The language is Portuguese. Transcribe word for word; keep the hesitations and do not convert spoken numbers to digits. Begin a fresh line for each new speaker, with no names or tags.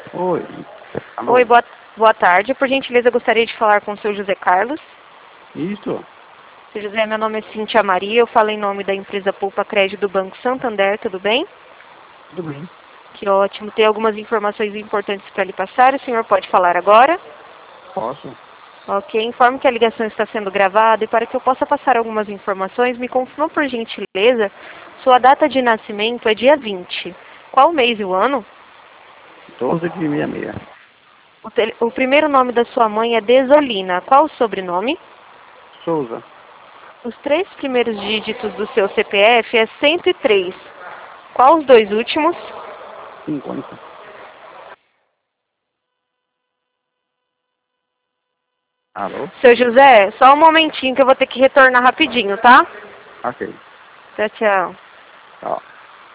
Oi. Alô?
Oi, boa, boa tarde. Por gentileza, eu gostaria de falar com o seu José Carlos.
Isso?
Seu José, meu nome é Cíntia Maria, eu falo em nome da empresa Poupa Crédito do Banco Santander, tudo bem?
Tudo bem.
Que ótimo. Tem algumas informações importantes para lhe passar. O senhor pode falar agora?
Posso?
Ok. Informe que a ligação está sendo gravada e para que eu possa passar algumas informações, me confirma por gentileza, sua data de nascimento é dia vinte. Qual o mês e o ano?
doze de sessenta e seis.
O, tele- o primeiro nome da sua mãe é Desolina. Qual o sobrenome?
Souza.
Os três primeiros dígitos do seu C P F é cento e três. Qual os dois últimos?
cinquenta. Alô?
Seu José, só um momentinho que eu vou ter que retornar rapidinho, tá?
Ok.
Tchau, tchau.
Tchau.